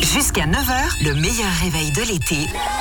Jusqu'à 9h, le meilleur réveil de l'été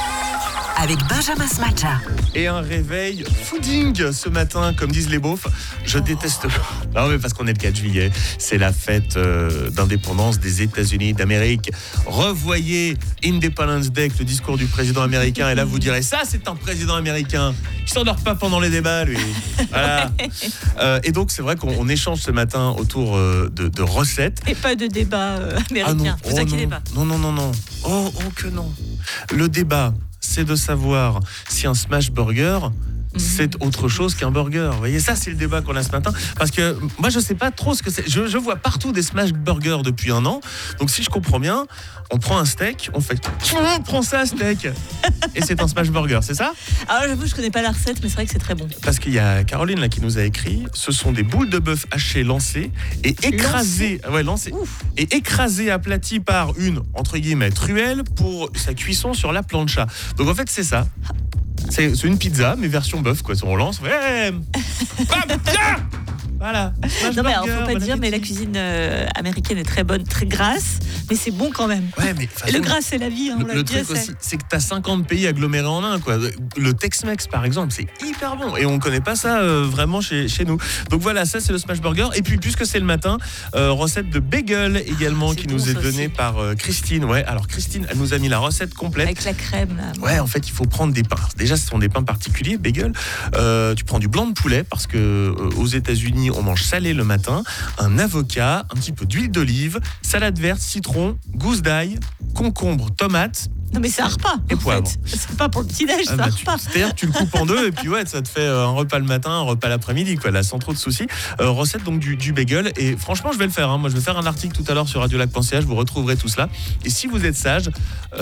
avec Benjamin Smadja. Et un réveil fooding ce matin, comme disent les beaufs. Je déteste. Non, mais parce qu'on est le 4 juillet. C'est la fête d'indépendance des États-Unis d'Amérique. Revoyez Independence Day, le discours du président américain. Et là, vous direz, ça, c'est un président américain. Il s'endort pas pendant les débats, lui. Voilà. Et donc, c'est vrai qu'on échange ce matin autour de recettes. Et pas de débat américain. Ah non. Vous inquiétez pas. Non. Oh que non. Le débat, c'est de savoir si un smash burger, c'est autre chose qu'un burger. Vous voyez, ça, c'est le débat qu'on a ce matin. Parce que moi, je sais pas trop ce que c'est. Je vois partout des smash burgers depuis un an. Donc, si je comprends bien, on prend un steak, on fait on prend ça, steak. Et c'est un smash burger, c'est ça? Alors, j'avoue, je connais pas la recette, mais c'est vrai que c'est très bon. Parce qu'il y a Caroline là qui nous a écrit, ce sont des boules de bœuf hachées lancées et écrasées, et écrasées, aplaties par une entre guillemets truelle pour sa cuisson sur la plancha. Donc en fait, c'est ça. C'est une pizza, mais version bœuf, quoi. On lance, ouais, bam, tiens, voilà. Non, mais alors, faut pas dire, mais la cuisine américaine est très bonne, très grasse, mais c'est bon quand même. Ouais, mais et le gras, c'est la vie. Hein, le truc aussi, c'est que t'as 50 pays agglomérés en un, quoi. Le Tex-Mex, par exemple, c'est hyper bon. Et on connaît pas ça vraiment chez nous. Donc voilà, ça, c'est le smash burger. Et puis, puisque c'est le matin, recette de bagel également qui nous est donnée par Christine. Ouais, alors Christine, elle nous a mis la recette complète. Avec la crème, là. Ouais, en fait, il faut prendre des pains. Déjà, ce sont des pains particuliers, bagel. Tu prends du blanc de poulet parce que aux États-Unis, on mange salé le matin. Un avocat, un petit peu d'huile d'olive, salade verte, citron, gousse d'ail, concombre, tomate. Non, mais c'est un repas. Et poivre. C'est pas pour le petit-déj, c'est un repas. C'est-à-dire que tu le coupes en deux et puis ouais, ça te fait un repas le matin, un repas l'après-midi, quoi, là, sans trop de soucis. Recette donc du bagel. Et franchement, je vais le faire. Moi, je vais faire un article tout à l'heure sur radiolac.ch. Vous retrouverez tout cela. Et si vous êtes sage,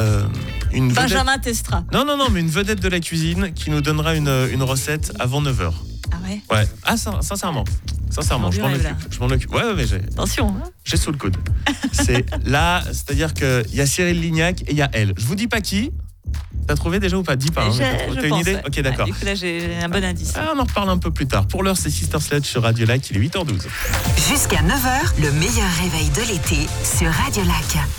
une vedette... Benjamin testera. Non, mais une vedette de la cuisine qui nous donnera une recette avant 9h. Ah ouais? Ouais. Ah, sincèrement, je m'en occupe. Ouais, mais attention, hein. J'ai sous le coude. C'est là, c'est-à-dire qu'il y a Cyril Lignac et il y a elle. Je vous dis pas qui. T'as trouvé déjà ou pas? Dis pas. Hein, t'as une idée? Ouais. Ok, d'accord. Du coup, là, j'ai un bon indice. On en reparle un peu plus tard. Pour l'heure, c'est Sister Sledge sur Radio Lac. Il est 8h12. Jusqu'à 9h, le meilleur réveil de l'été sur Radio Lac.